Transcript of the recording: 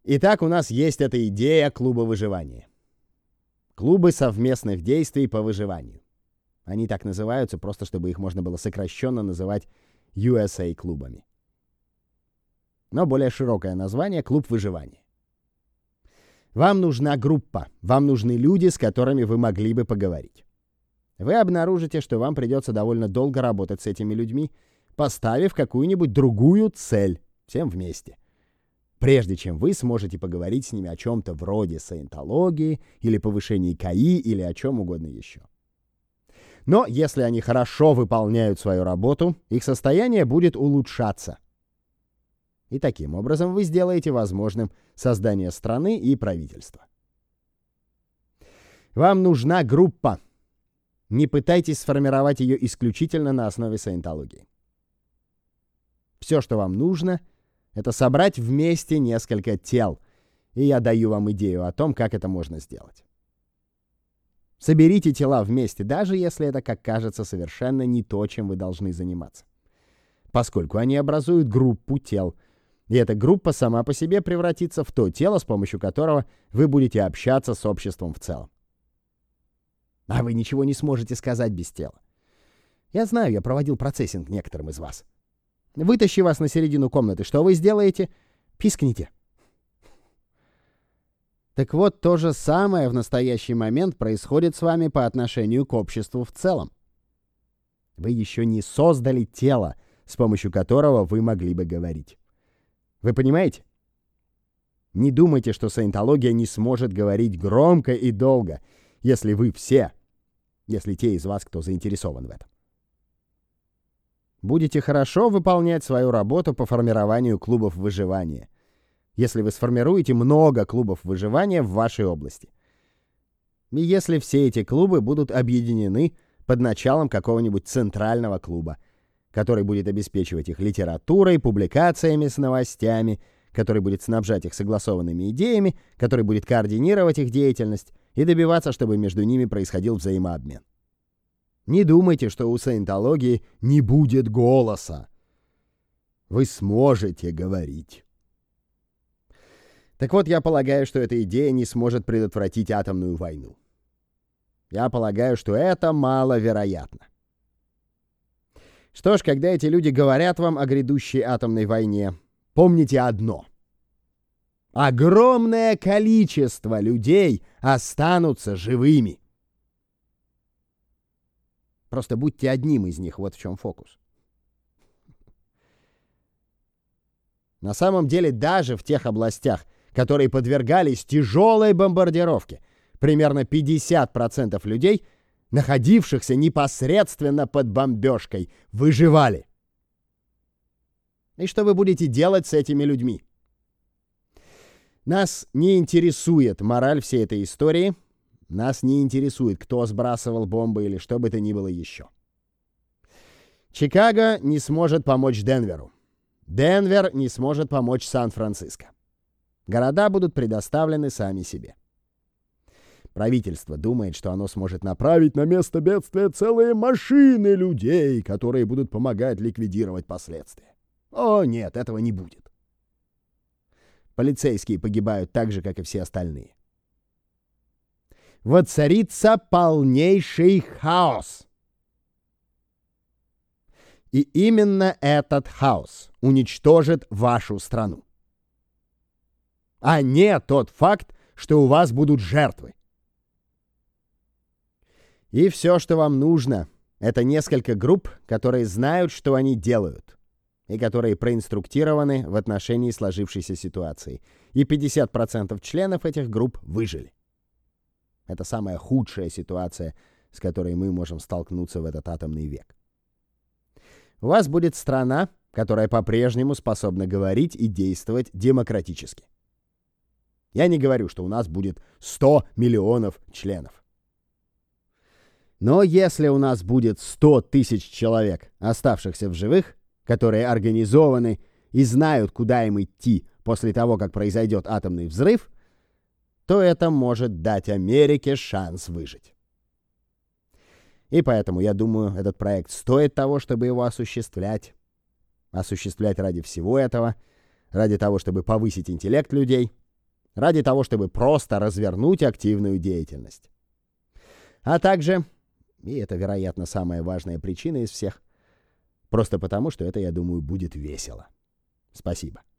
Итак, у нас есть эта идея клуба выживания. Клубы совместных действий по выживанию. Они так называются, просто чтобы их можно было сокращенно называть USA-клубами. Но более широкое название — клуб выживания. Вам нужна группа, вам нужны люди, с которыми вы могли бы поговорить. Вы обнаружите, что вам придется довольно долго работать с этими людьми, поставив какую-нибудь другую цель всем вместе, прежде чем вы сможете поговорить с ними о чем-то вроде саентологии или повышении КАИ или о чем угодно еще. Но если они хорошо выполняют свою работу, их состояние будет улучшаться. И таким образом вы сделаете возможным создание страны и правительства. Вам нужна группа. Не пытайтесь сформировать ее исключительно на основе саентологии. Все, что вам нужно, это собрать вместе несколько тел. И я даю вам идею о том, как это можно сделать. Соберите тела вместе, даже если это, как кажется, совершенно не то, чем вы должны заниматься. Поскольку они образуют группу тел, и эта группа сама по себе превратится в то тело, с помощью которого вы будете общаться с обществом в целом. А вы ничего не сможете сказать без тела. Я знаю, я проводил процессинг некоторым из вас. Вытащи вас на середину комнаты, что вы сделаете? Пискните. Так вот, то же самое в настоящий момент происходит с вами по отношению к обществу в целом. Вы еще не создали тело, с помощью которого вы могли бы говорить. Вы понимаете? Не думайте, что саентология не сможет говорить громко и долго, если вы все, если те из вас, кто заинтересован в этом, будете хорошо выполнять свою работу по формированию клубов выживания, если вы сформируете много клубов выживания в вашей области. И если все эти клубы будут объединены под началом какого-нибудь центрального клуба, который будет обеспечивать их литературой, публикациями с новостями, который будет снабжать их согласованными идеями, который будет координировать их деятельность и добиваться, чтобы между ними происходил взаимообмен. Не думайте, что у саентологии не будет голоса. Вы сможете говорить. Так вот, я полагаю, что эта идея не сможет предотвратить атомную войну. Я полагаю, что это маловероятно. Что ж, когда эти люди говорят вам о грядущей атомной войне, помните одно. Огромное количество людей останутся живыми. Просто будьте одним из них, вот в чем фокус. На самом деле, даже в тех областях, которые подвергались тяжелой бомбардировке, примерно 50% людей, находившихся непосредственно под бомбежкой, выживали. И что вы будете делать с этими людьми? Нас не интересует мораль всей этой истории. Нас не интересует, кто сбрасывал бомбы или что бы то ни было еще. Чикаго не сможет помочь Денверу. Денвер не сможет помочь Сан-Франциско. Города будут предоставлены сами себе. Правительство думает, что оно сможет направить на место бедствия целые машины людей, которые будут помогать ликвидировать последствия. О, нет, этого не будет. Полицейские погибают так же, как и все остальные. Воцарится полнейший хаос. И именно этот хаос уничтожит вашу страну. А не тот факт, что у вас будут жертвы. И все, что вам нужно, это несколько групп, которые знают, что они делают, и которые проинструктированы в отношении сложившейся ситуации. И 50% членов этих групп выжили. Это самая худшая ситуация, с которой мы можем столкнуться в этот атомный век. У вас будет страна, которая по-прежнему способна говорить и действовать демократически. Я не говорю, что у нас будет 100 миллионов членов. Но если у нас будет 100 тысяч человек, оставшихся в живых, которые организованы и знают, куда им идти после того, как произойдет атомный взрыв, то это может дать Америке шанс выжить. И поэтому, я думаю, этот проект стоит того, чтобы его осуществлять. Осуществлять ради всего этого, ради того, чтобы повысить интеллект людей, ради того, чтобы просто развернуть активную деятельность. А также, и это, вероятно, самая важная причина из всех, просто потому, что это, я думаю, будет весело. Спасибо.